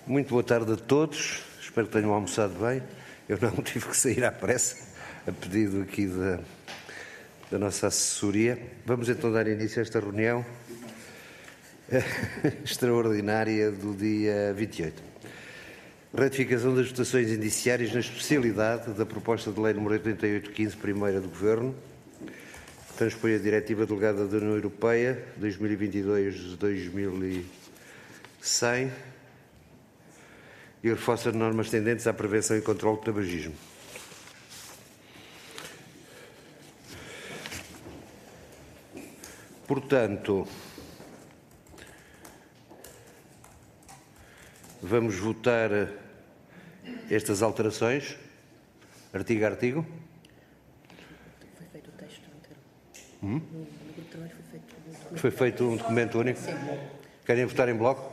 Muito boa tarde a todos, espero que tenham almoçado bem. Eu não tive que sair à pressa, a pedido aqui da nossa assessoria. Vamos então dar início a esta reunião extraordinária do dia 28. Ratificação das votações indiciárias na especialidade da proposta de lei nº 8815, primeira do Governo, que transpõe a Diretiva Delegada da União Europeia 2022-2100 e reforça normas tendentes à prevenção e controle do tabagismo. Portanto, vamos votar estas alterações, artigo a artigo. Foi feito o texto inteiro. No grupo de trabalho Foi feito um documento único? Sim. Querem votar em bloco?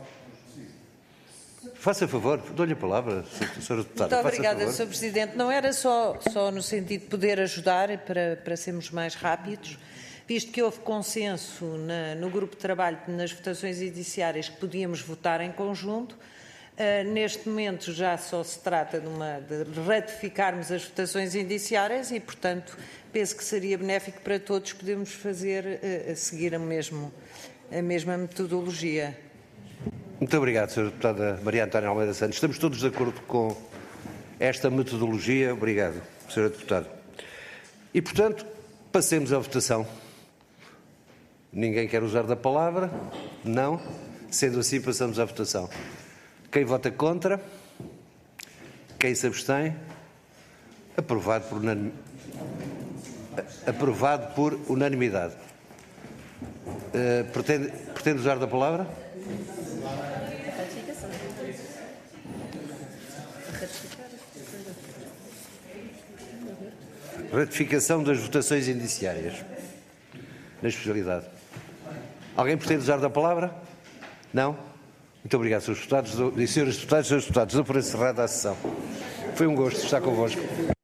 Faça favor, dou-lhe a palavra, Sra. Deputada. Muito obrigada, Sr. Presidente. Não era só no sentido de poder ajudar para sermos mais rápidos, visto que houve consenso no grupo de trabalho nas votações indiciárias que podíamos votar em conjunto. Neste momento já só se trata de ratificarmos as votações indiciárias e, portanto, penso que seria benéfico para todos podermos seguir a mesma metodologia. Muito obrigado, Sra. Deputada Maria Antónia Almeida Santos. Estamos todos de acordo com esta metodologia. Obrigado, Sra. Deputada. E, portanto, passemos à votação. Ninguém quer usar da palavra? Não? Sendo assim, passamos à votação. Quem vota contra? Quem se abstém? Aprovado por unanimidade. Pretende usar da palavra? Ratificação das votações indiciárias na especialidade. Alguém pretende usar da palavra? Não? Muito obrigado, Srs. Deputados e Sras. Deputadas. Dou por encerrada a sessão. Foi um gosto estar convosco.